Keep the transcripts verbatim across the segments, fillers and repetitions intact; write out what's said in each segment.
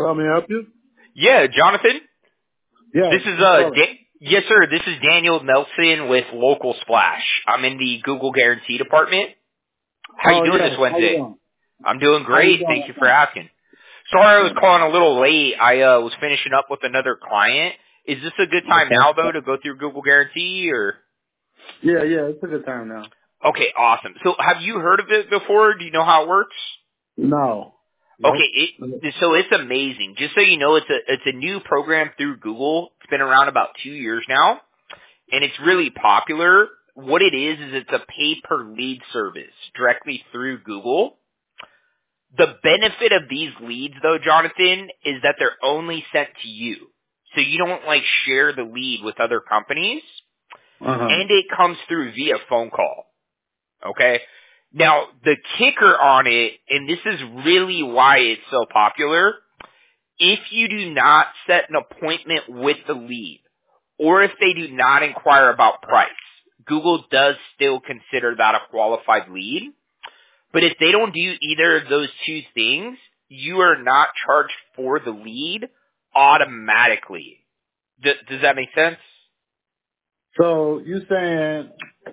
Hello, may I help you? Yeah, Jonathan. Yeah. This is who's uh, calling? da- yes, sir. This is Daniel Nelson with Local Splash. I'm in the Google Guarantee department. How you Oh, doing this yes. How you Wednesday? doing? I'm doing How you great. doing? Thank you for asking. Sorry I was Yeah. calling a little late. I uh, was finishing up with another client. Is this a good time Okay. now, though, to go through Google Guarantee? Or Yeah, yeah. It's a good time now. okay, awesome. So, have you heard of it before? Do you know how it works? No. Okay, Nope. it, so it's amazing. Just so you know, it's a it's a new program through Google. It's been around about two years now, and it's really popular. What it is is it's a pay per lead service directly through Google. The benefit of these leads, though, Jonathan, is that they're only sent to you, so you don't like share the lead with other companies, Uh-huh. and it comes through via phone call. Okay. Now, the kicker on it, and this is really why it's so popular, if you do not set an appointment with the lead, or if they do not inquire about price, Google does still consider that a qualified lead. But if they don't do either of those two things, you are not charged for the lead automatically. D- does that make sense? So you saying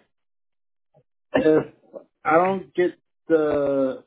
if I don't get the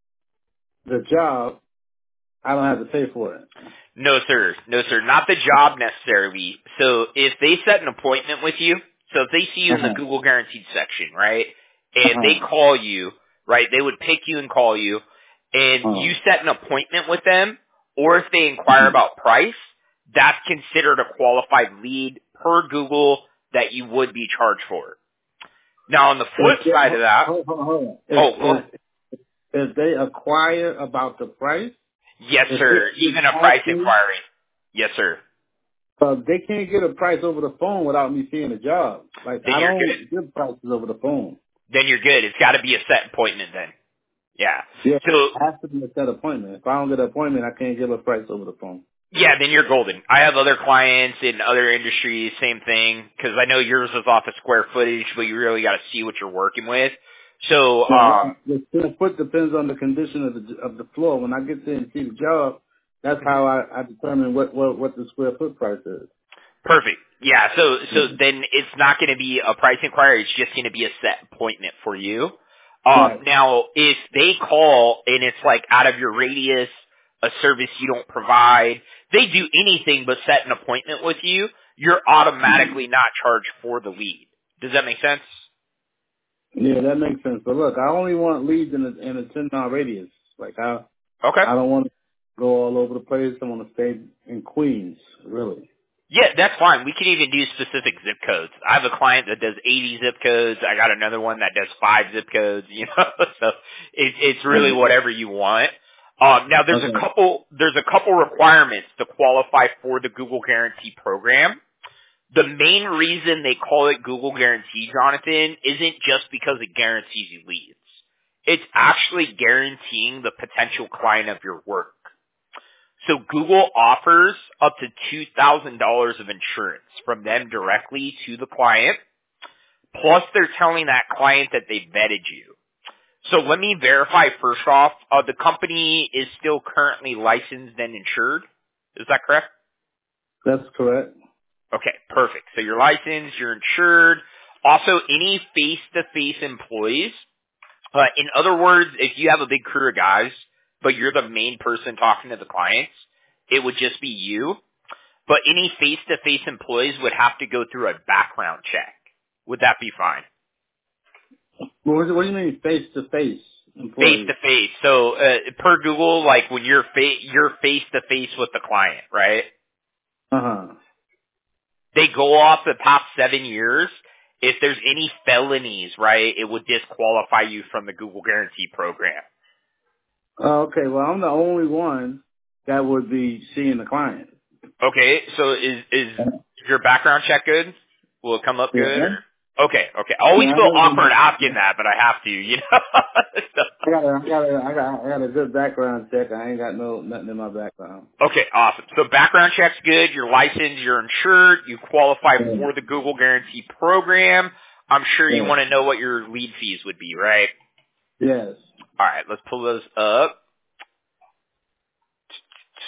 the job, I don't have to pay for it? No, sir. No, sir. Not the job necessarily. So if they set an appointment with you, so if they see you in the Uh-huh. Google Guaranteed section, right, and they Uh-huh. call you, right, they would pick you and call you, and Uh-huh. you set an appointment with them, or if they inquire Mhm. about price, that's considered a qualified lead per Google that you would be charged for. Now, on the flip If they, side of hold, that, hold, hold on. If, oh, go ahead. if if they acquire about the price, Yes, if sir. they just Even a price ask me, inquiry. Yes, sir. uh, they can't get a price over the phone without me seeing a job. Like Then I you're good. don't give prices over the phone. Then you're good. It's got to be a set appointment then. Yeah. Yeah, So it has to be a set appointment. If I don't get an appointment, I can't give a price over the phone. yeah, then you're golden. I have other clients in other industries, same thing, because I know yours is off of square footage, but you really got to see what you're working with. So, Well, um, the square foot depends on the condition of the of the floor. When I get there and see the job, that's mhm. how I, I determine what, what what the square foot price is. Perfect. Yeah. So, so Mhm. then it's not going to be a price inquiry. It's just going to be a set appointment for you. Um, Right. now, if they call and it's like out of your radius, a service you don't provide, they do anything but set an appointment with you, you're automatically not charged for the lead. Does that make sense? Yeah, that makes sense. But look, I only want leads in a in a ten mile radius. Like I Okay. I don't want to go all over the place. I want to stay in Queens, really. Yeah, that's fine. We can even do specific zip codes. I have a client that does eighty zip codes. I got another one that does five zip codes. You know, so it, it's really Okay. whatever you want. Um, now, there's a Okay. couple there's a couple requirements to qualify for the Google Guarantee program. The main reason they call it Google Guarantee, Jonathan, isn't just because it guarantees you leads. It's actually guaranteeing the potential client of your work. So Google offers up to two thousand dollars of insurance from them directly to the client, plus they're telling that client that they vetted you. So let me verify first off, uh, the company is still currently licensed and insured. Is that correct? That's correct. Okay, perfect. So you're licensed, you're insured. Also, any face-to-face employees. Uh, in other words, if you have a big crew of guys, but you're the main person talking to the clients, it would just be you. But any face-to-face employees would have to go through a background check. Would that be fine? What, do- what do you mean face to face employees? Face-to-face. So uh, per Google, like when you're fa- you're face-to-face with the client, right? Uh huh. They go off the past seven years. If there's any felonies, right, it would disqualify you from the Google Guarantee program. Oh, okay. Well, I'm the only one that would be seeing the client. Okay, so is is your background check good? Will it come up Yeah. good? Or? Okay, okay. I always Yeah, I feel got awkward a, asking that, but I have to, you know. So, I got a, I got a, I got, I got a good background check. I ain't got no nothing in my background. okay, awesome. So background check's good. You're licensed. You're insured. You qualify Yeah. for the Google Guarantee program. I'm sure you Yeah. want to know what your lead fees would be, right? Yes. All right, let's pull those up.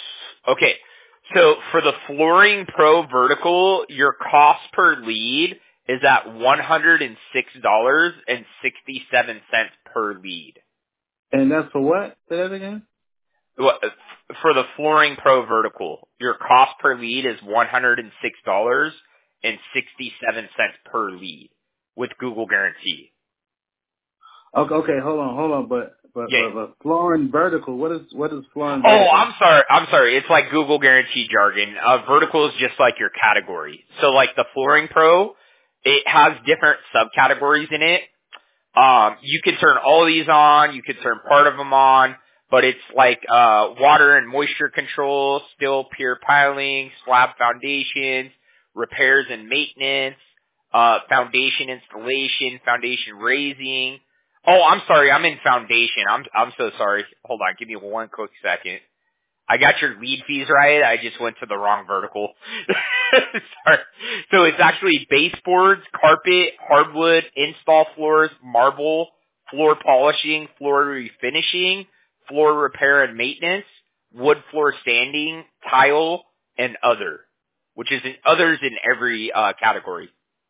Okay. So for the Flooring Pro Vertical, your cost per lead is at one hundred six dollars and sixty-seven cents per lead. And that's for what? Say that again? Well, For the Flooring Pro Vertical, your cost per lead is one hundred six dollars and sixty-seven cents per lead with Google Guarantee. Okay, okay, hold on, hold on, but but Yeah. but, but flooring vertical. What is what is flooring Oh, vertical? I'm sorry. I'm sorry. It's like Google Guarantee jargon. Uh, vertical is just like your category. So like the Flooring Pro, it has different subcategories in it. Um, you can turn all these on. You can turn part of them on. But it's like uh, water and moisture control, still pier piling, slab foundations, repairs and maintenance, uh, foundation installation, foundation raising. Oh, I'm sorry. I'm in foundation. I'm I'm so sorry. Hold on. Give me one quick second. I got your lead fees right. I just went to the wrong vertical. Sorry. So it's actually baseboards, carpet, hardwood, install floors, marble, floor polishing, floor refinishing, floor repair and maintenance, wood floor sanding, tile, and other, which is in others in every uh, category.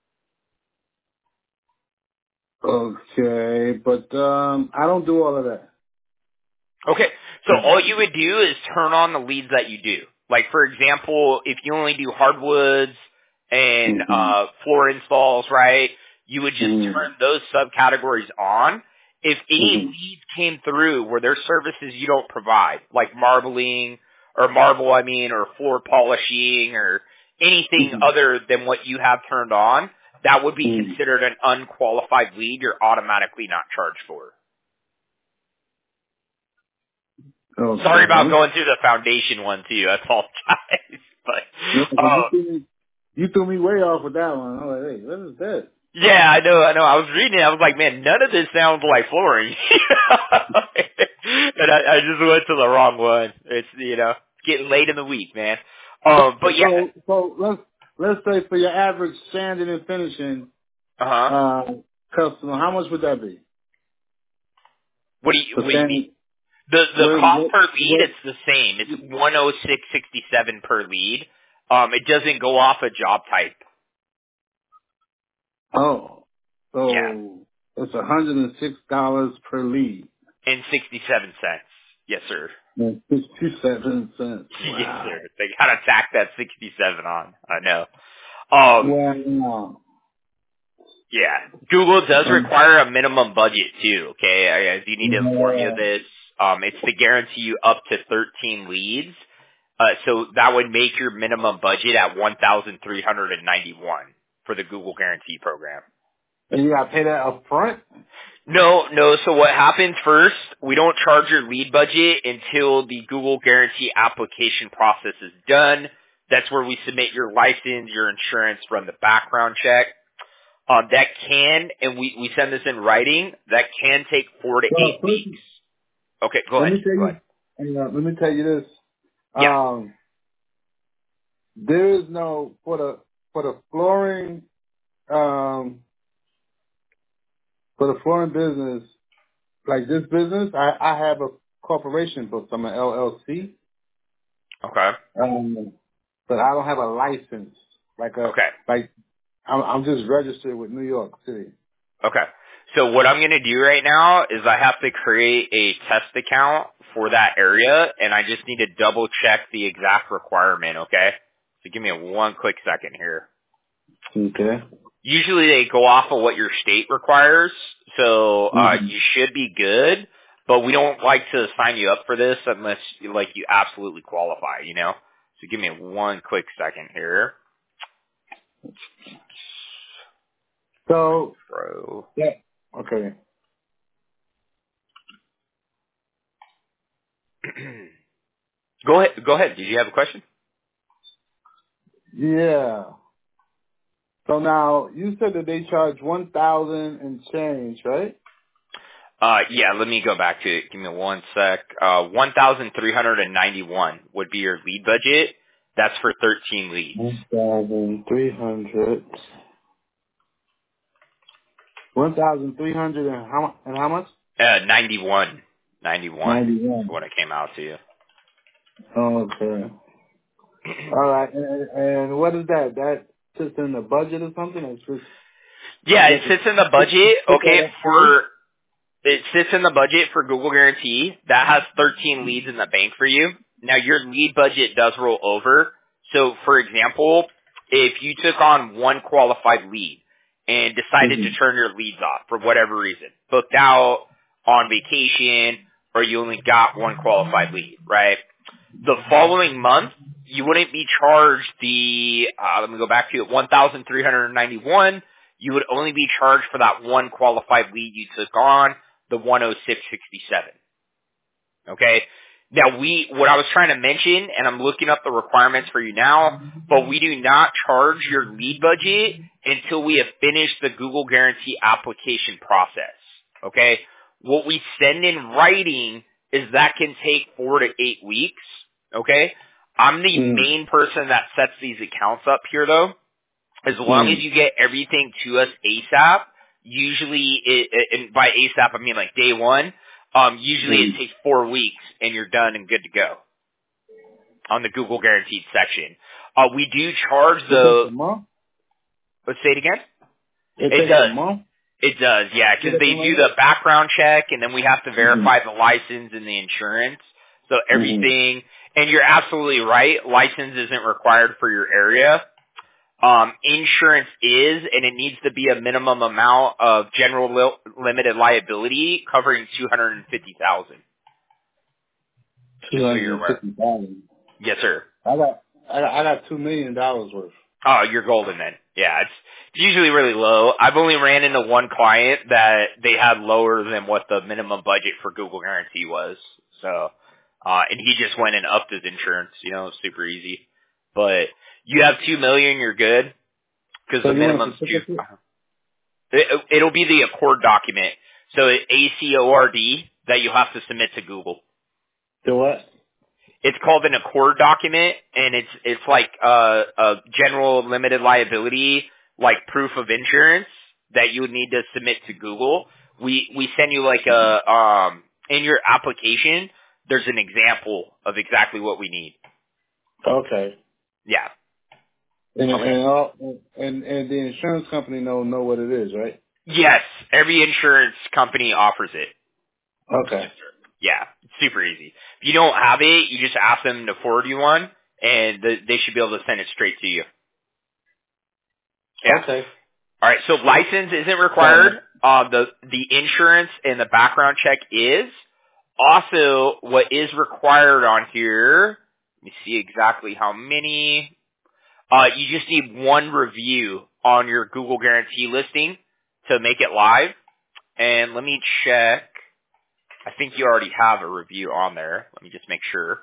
Okay, but um, I don't do all of that. Okay, so all you would do is turn on the leads that you do. Like, for example, if you only do hardwoods and Mm-hmm. uh, floor installs, right, you would just Mm-hmm. turn those subcategories on. If any Mm-hmm. leads came through where there's services you don't provide, like marbling, or marble, I mean, or floor polishing, or anything Mm-hmm. other than what you have turned on, that would be Mm-hmm. considered an unqualified lead you're automatically not charged for. Sorry about Okay. going through the foundation one too. I apologize. Yeah, But 'cause you uh, threw me, you threw me way off with that one. I was like, hey, what is that? yeah, I know, I know. I was reading it. I was like, man, none of this sounds like flooring. And I, I just went to the wrong one. It's you know, it's getting late in the week, man. Um, but yeah, So, so let's let's say for your average sanding and finishing uh huh. uh customer, how much would that be? What do you For what do you mean? sanding, The the what cost what per lead, what? it's the same. It's one oh six sixty seven per lead. Um, it doesn't go off a job type. Oh, Yeah, so it's a hundred and six dollars per lead. and sixty seven cents. Yes, sir. And sixty-seven cents. Yes, Wow. sir. They gotta tack that sixty-seven on. I know. Um, Wow. yeah. Google does Um, require a minimum budget too, okay? I, I do need to inform you of yeah. this. Um, it's to guarantee you up to thirteen leads. Uh, so that would make your minimum budget at one thousand three hundred ninety-one for the Google Guarantee Program. And you gotta pay that up front? No, no. So what happens first, we don't charge your lead budget until the Google Guarantee application process is done. That's where we submit your license, your insurance, run the background check. Um, that can, and we, we send this in writing, that can take four to Well, eight first, weeks. Okay, go let ahead. me tell Go you, ahead. uh, let me tell you this. Yeah. Um, there is no, for the, for the flooring, um, for the flooring business, like this business, I, I have a corporation, but I'm an L L C. Okay. Um, but I don't have a license. Like a, Okay. like, I'm, I'm just registered with New York City. Okay. So what I'm going to do right now is I have to create a test account for that area, and I just need to double check the exact requirement, okay? So give me a one quick second here. Okay. Usually they go off of what your state requires, so uh, Mm-hmm. you should be good, but we don't like to sign you up for this unless like you absolutely qualify, you know? So give me one quick second here. So, Bro. yeah. Okay. Go ahead. Go ahead. Did you have a question? Yeah. So now you said that they charge one thousand and change, right? Uh, yeah, let me go back to it. Give me one sec. Uh, one thousand three hundred ninety-one would be your lead budget. That's for thirteen leads. One thousand three hundred. One thousand three hundred and how mu- and how much? Uh, ninety-one. ninety-one Ninety is one. what it came out to. Okay. All right. And, and what is that? That sits in the budget or something? It's just, Yeah, you it have to sits in the put, budget. put that Okay, up first? for it sits in the budget for Google Guarantee. That has thirteen leads in the bank for you. Now your lead budget does roll over. So for example, if you took on one qualified lead and decided to Mm-hmm. turn your leads off for whatever reason, booked out, on vacation, or you only got one qualified lead, right? The following month, you wouldn't be charged the, uh, let me go back to it, one thousand three hundred ninety-one. You would only be charged for that one qualified lead you took on, the one oh six sixty-seven. Okay? Now we, what I was trying to mention, and I'm looking up the requirements for you now, but we do not charge your lead budget until we have finished the Google Guarantee application process. Okay? What we send in writing is that can take four to eight weeks. Okay? I'm the Mm. main person that sets these accounts up here though. As long as Mm. you get everything to us ASAP, usually, it, and by ASAP I mean like day one, um, usually it Mm. takes four weeks and you're done and good to go on the Google Guaranteed section. Uh, we do charge It takes the, a month? let's say it again? It It takes a does. month? It does, yeah, because they do the background check and then we have to verify the license and the insurance. So Mm-hmm. everything, and you're absolutely right, license isn't required for your area. Um, insurance is, and it needs to be a minimum amount of general li- limited liability covering two hundred fifty thousand. Two Just so hundred you're and aware. fifty thousand. Yes, sir. I got, I got, I got two million dollars worth. Oh, you're golden then. Yeah, it's, it's usually really low. I've only ran into one client that they had lower than what the minimum budget for Google Guarantee was. So, uh, and he just went and upped his insurance. You know, super easy. But you have two million, you're good because So the you want a minimum's two. certificate? It, it'll be the Accord document. So A C O R D that you have to submit to Google. The what? It's called an Accord document, and it's it's like a, a general limited liability, like proof of insurance that you would need to submit to Google. We we send you like a um in your application. There's an example of exactly what we need. Okay. Yeah. And Okay. and all and and the insurance company know know what it is, right? Yes, every insurance company offers it. Okay. Yes, sir. Yeah, it's super easy. If you don't have it, you just ask them to forward you one, and the, they should be able to send it straight to you. Yeah. Okay. All right. So license isn't Got required. it. Uh, the the insurance and the background check is. Also, what is required on here? Let me see exactly how many. Uh, you just need one review on your Google Guarantee listing to make it live. And let me check. I think you already have a review on there. Let me just make sure.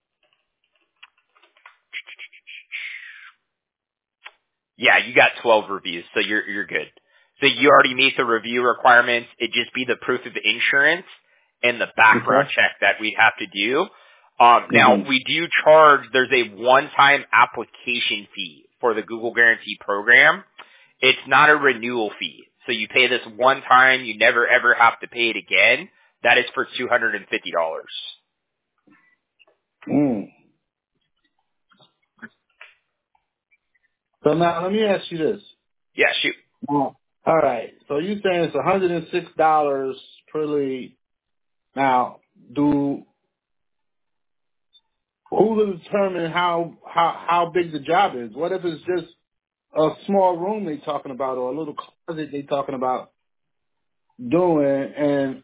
Yeah, you got twelve reviews, so you're you're good. So you already meet the review requirements. It'd just be the proof of insurance and the background Okay. check that we have to do. Um, now, Mhm. we do charge, there's a one-time application fee for the Google Guarantee program. It's not a renewal fee. So you pay this one time, you never ever have to pay it again. That is for two hundred fifty dollars. Mm. So now let me ask you this. Yeah, shoot. Now, all right. So you saying it's one hundred and six dollars per lead. Now, do who will determine how how how big the job is? What if it's just a small room they talking about or a little closet they talking about doing, and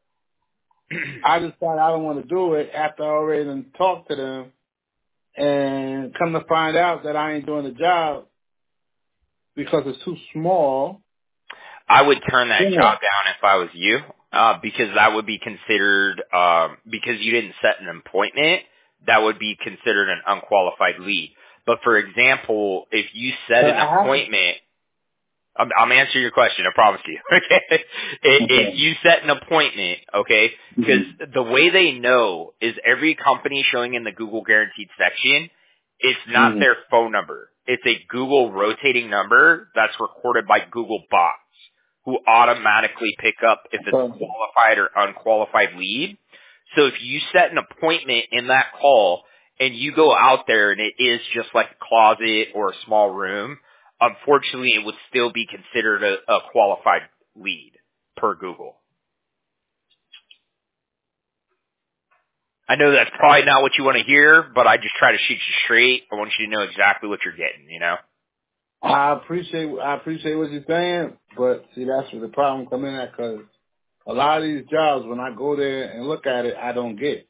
I decide I don't want to do it after I already done talked to them, and come to find out that I ain't doing the job because it's too small. I would turn that Yeah. job down if I was you, uh, because that would be considered, um, because you didn't set an appointment, that would be considered an unqualified lead. But for example, if you set But an I have to. appointment, I'm, I'm answering your question, I promise you, okay? If if Okay. you set an appointment, okay, because Mm-hmm. the way they know is every company showing in the Google Guaranteed section, it's not Mm-hmm. their phone number. It's a Google rotating number that's recorded by Google bots who automatically pick up if it's a So, qualified or unqualified lead. So if you set an appointment in that call and you go out there and it is just like a closet or a small room, unfortunately it would still be considered a, a qualified lead per Google. I know that's probably not what you want to hear, but I just try to shoot you straight. I want you to know exactly what you're getting, you know? I appreciate I appreciate what you're saying, but see, that's where the problem come in at, because a lot of these jobs, when I go there and look at it, I don't get.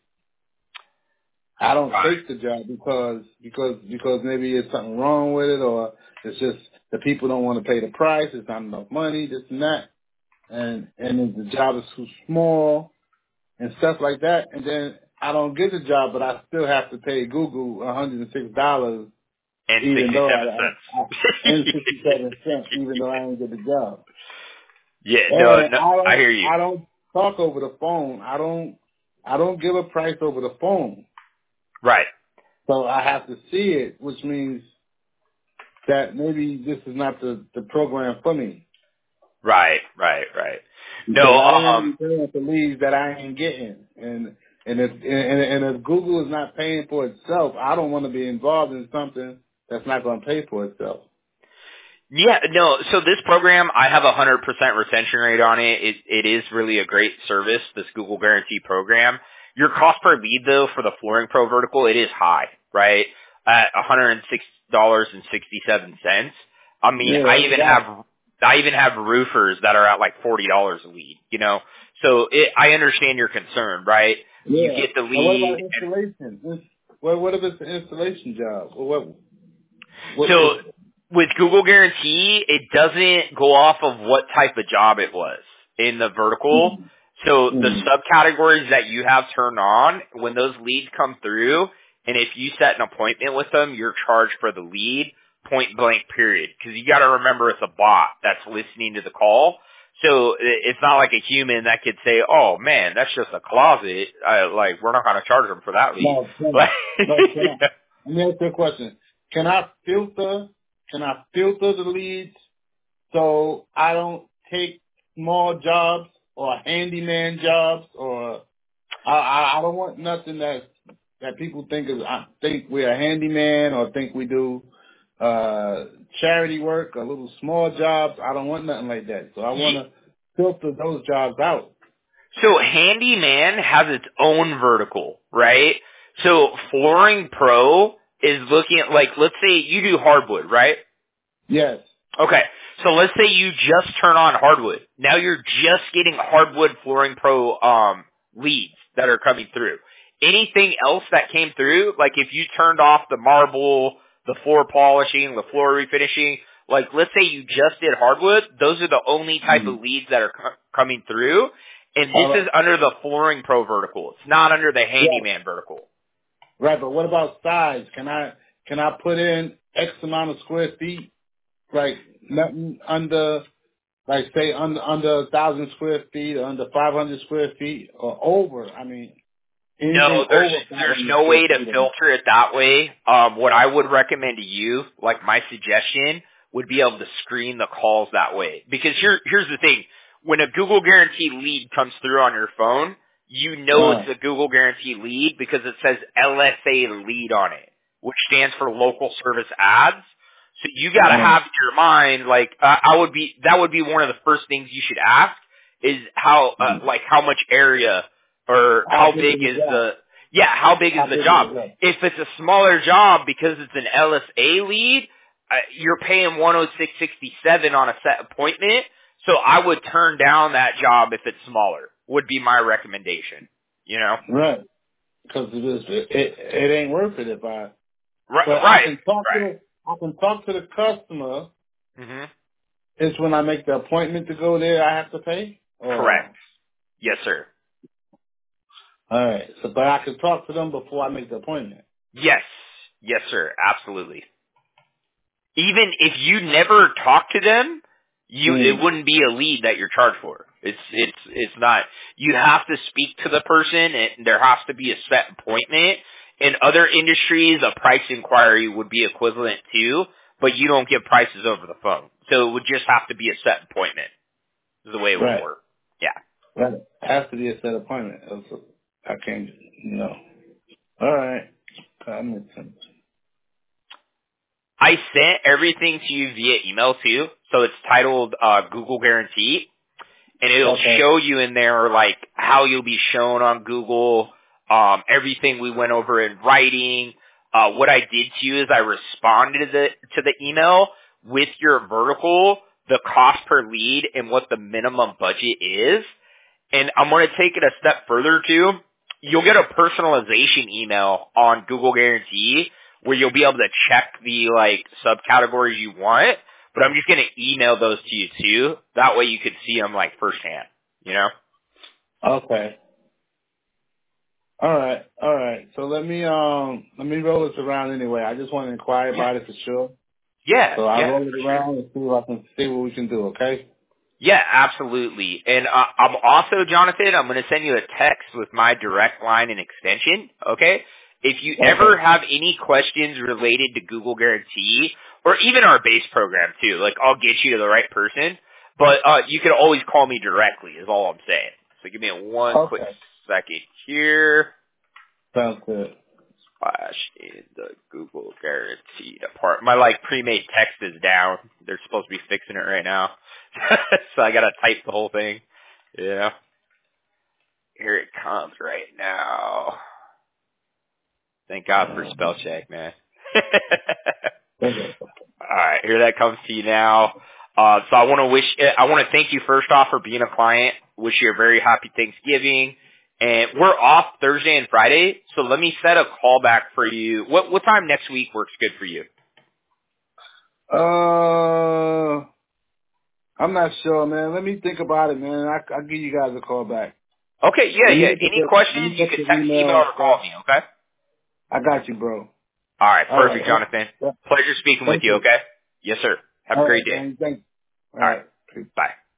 I don't Right. take the job because because because maybe there's something wrong with it, or it's just the people don't want to pay the price. It's not enough money, this and that, and and the job is too small and stuff like that. And then I don't get the job, but I still have to pay Google one hundred and six dollars, And even though I, sixty-seven I, I and sixty cents. seven cents, even though I didn't get the job. Yeah, no, And no, I I don't hear you. I don't talk over the phone. I don't I don't give a price over the phone. Right. So I have to see it, which means that maybe this is not the, the program for me. Right, right, right. Because No, I don't want to um, be paying for leads that I ain't getting. And and if and, and if Google is not paying for itself, I don't want to be involved in something that's not going to pay for itself. yeah, no, so this program, I have a one hundred percent retention rate on it. It, it is really a great service, this Google Guarantee program. Your cost per lead, though, for the Flooring Pro vertical, it is high, right? At one hundred six dollars and sixty-seven cents. I mean, Yeah, I that's even right. have, I even have roofers that are at like forty dollars a lead, you know? So it, I understand your concern, right? You Yeah. get the Now what lead, about and installation? This, what what if it's an installation job? Or what what so what with Google Guarantee, it doesn't go off of what type of job it was in the vertical. mm, So the mm, subcategories that you have turned on, when those leads come through, and if you set an appointment with them, you're charged for the lead, point blank period. Because you got to remember it's a bot that's listening to the call. So i- it's not like a human that could say, "Oh man, that's just a closet. Uh, like we're not going to charge them for that lead." no, no, Like, no, can I, let me ask you a question. Can I filter, can I filter the leads so I don't take small jobs or handyman jobs, or I, I, I don't want nothing that, that people think is, I think we're a handyman or think we do, uh, charity work or little small jobs. I don't want nothing like that. So I want to filter those jobs out. So Handyman has its own vertical, right? So Flooring Pro is looking at, like, let's say you do hardwood, right? Yes. Okay. So let's say you just turn on hardwood. Now you're just getting hardwood Flooring Pro um leads that are coming through. Anything else that came through, like if you turned off the marble, the floor polishing, the floor refinishing, like let's say you just did hardwood, those are the only type Mm. of leads that are co- coming through. And All this right. is under the Flooring Pro vertical. It's not under the Yes. Handyman vertical. Right, but what about size? Can I can I put in X amount of square feet? Like nothing under, like say under under a thousand square feet or under five hundred square feet or over. I mean anything No, there's over five there's hundred no square way to feet. filter it that way. Um, what I would recommend to you, like my suggestion, would be able to screen the calls that way. Because here here's the thing: when a Google Guarantee lead comes through on your phone, you know it's Right. a Google Guarantee lead because it says L S A lead on it, which stands for Local Service Ads. So you got to Right. have in your mind, like uh, I would be, that would be one of the first things you should ask is how, uh, Mm. like how much area or How how big big is the is job? the, yeah, how big is How the big is job? the job? If it's a smaller job because it's an L S A lead, uh, you're paying one oh six sixty-seven on a set appointment. So I would turn down that job if it's smaller. Would be my recommendation. You know, Right. Because it is it, it it ain't worth it if I. right, But I right, can talk to right. the I can talk to the customer. hmm It's when I make the appointment to go there I have to pay. Or Correct. Yes, sir. all right. So, but I can talk to them before I make the appointment. Yes. Yes, sir. Absolutely. Even if you never talk to them, you it Mm. wouldn't be a lead that you're charged for. It's it's it's not. You have to speak to the person, and there has to be a set appointment. In other industries, a price inquiry would be equivalent to, but you don't give prices over the phone. So it would just have to be a set appointment. Is the way it would Right. work. Yeah. Right. It has to be a set appointment. Else I can't. No. All right. that makes sense. I sent everything to you via email too, so it's titled uh, Google Guarantee, and it'll Okay. show you in there like how you'll be shown on Google, um, everything we went over in writing. Uh, what I did to you is I responded to the to the email with your vertical, the cost per lead, and what the minimum budget is. And I'm going to take it a step further too. You'll get a personalization email on Google Guarantee where you'll be able to check the like subcategories you want. But I'm just going to email those to you too. That way you could see them like firsthand. You know? Okay. All right. All right. So let me um let me roll this around anyway. I just want to inquire Yeah. about it for sure. Yeah. So I'll Yeah. roll it For sure. around and see what I can see what we can do. Okay. Yeah, absolutely. And uh, I'm also, Jonathan, I'm going to send you a text with my direct line and extension, okay? If you ever Okay. have any questions related to Google Guarantee, or even our base program too, like I'll get you to the right person, but uh, you can always call me directly is all I'm saying. So give me one quick Okay. second here. Sounds good. Flash in the Google Guarantee part. My like pre-made text is down. They're supposed to be fixing it right now. So I gotta type the whole thing. Yeah. Here it comes right now. Thank God for spell check, man. Okay. Alright, here that comes to you now. Uh, so I want to wish, I want to thank you first off for being a client. Wish you a very happy Thanksgiving. And we're off Thursday and Friday, so let me set a call back for you. What what time next week works good for you? Uh, I'm not sure, man. Let me think about it, man. I I'll give you guys a call back. Okay, yeah, Let me yeah. look at Any the let questions, me you check can the text, email, email and or stuff. call me, okay? I got you, bro. All right, All right. perfect, Well, Jonathan. yeah. Pleasure speaking with Thank you, you. okay? Yes, sir. Have a All great right, day. man. Thanks. All All right, right. Peace. bye.